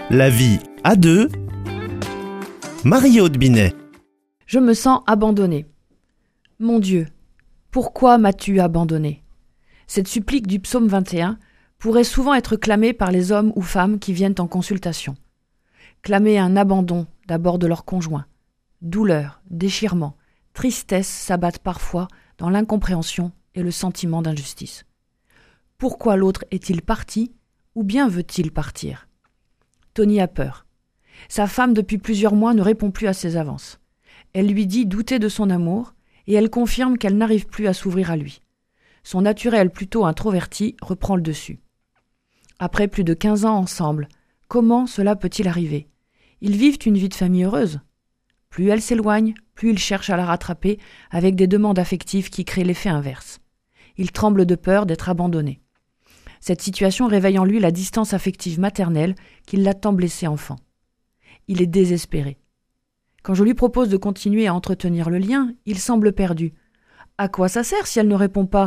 La vie à deux. Marie-Aude Binet. Je me sens abandonnée. Mon Dieu, pourquoi m'as-tu abandonnée ? Cette supplique du psaume 21 pourrait souvent être clamée par les hommes ou femmes qui viennent en consultation. Clamer un abandon d'abord de leur conjoint. Douleur, déchirement, tristesse s'abattent parfois dans l'incompréhension et le sentiment d'injustice. Pourquoi l'autre est-il parti ou bien veut-il partir ? Tony a peur. Sa femme depuis plusieurs mois ne répond plus à ses avances. Elle lui dit douter de son amour et elle confirme qu'elle n'arrive plus à s'ouvrir à lui. Son naturel plutôt introverti reprend le dessus. Après plus de 15 ans ensemble, comment cela peut-il arriver ? Ils vivent une vie de famille heureuse. Plus elle s'éloigne, plus il cherche à la rattraper avec des demandes affectives qui créent l'effet inverse. Il tremble de peur d'être abandonné. Cette situation réveille en lui la distance affective maternelle qui l'a tant blessé enfant. Il est désespéré. Quand je lui propose de continuer à entretenir le lien, il semble perdu. À quoi ça sert si elle ne répond pas ?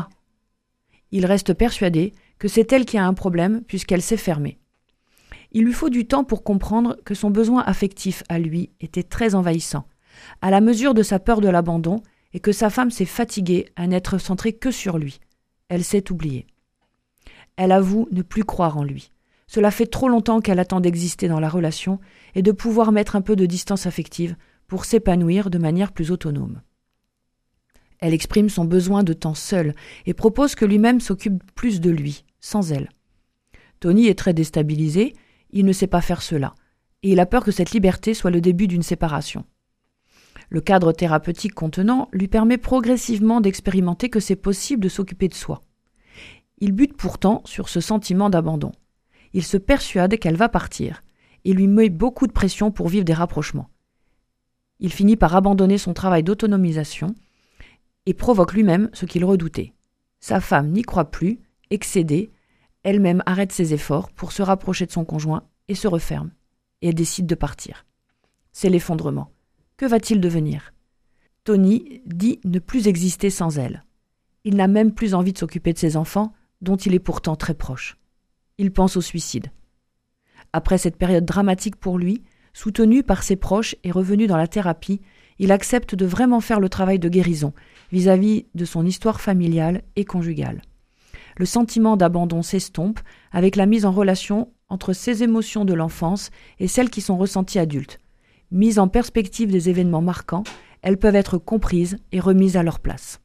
Il reste persuadé que c'est elle qui a un problème puisqu'elle s'est fermée. Il lui faut du temps pour comprendre que son besoin affectif à lui était très envahissant, à la mesure de sa peur de l'abandon et que sa femme s'est fatiguée à n'être centrée que sur lui. Elle s'est oubliée. Elle avoue ne plus croire en lui. Cela fait trop longtemps qu'elle attend d'exister dans la relation et de pouvoir mettre un peu de distance affective pour s'épanouir de manière plus autonome. Elle exprime son besoin de temps seul et propose que lui-même s'occupe plus de lui, sans elle. Tony est très déstabilisé, il ne sait pas faire cela, et il a peur que cette liberté soit le début d'une séparation. Le cadre thérapeutique contenant lui permet progressivement d'expérimenter que c'est possible de s'occuper de soi. Il bute pourtant sur ce sentiment d'abandon. Il se persuade qu'elle va partir et lui met beaucoup de pression pour vivre des rapprochements. Il finit par abandonner son travail d'autonomisation et provoque lui-même ce qu'il redoutait. Sa femme n'y croit plus, excédée, elle-même arrête ses efforts pour se rapprocher de son conjoint et se referme, et décide de partir. C'est l'effondrement. Que va-t-il devenir ? Tony dit ne plus exister sans elle. Il n'a même plus envie de s'occuper de ses enfants, dont il est pourtant très proche. Il pense au suicide. Après cette période dramatique pour lui, soutenu par ses proches et revenu dans la thérapie, il accepte de vraiment faire le travail de guérison vis-à-vis de son histoire familiale et conjugale. Le sentiment d'abandon s'estompe avec la mise en relation entre ses émotions de l'enfance et celles qui sont ressenties adultes. Mises en perspective des événements marquants, elles peuvent être comprises et remises à leur place.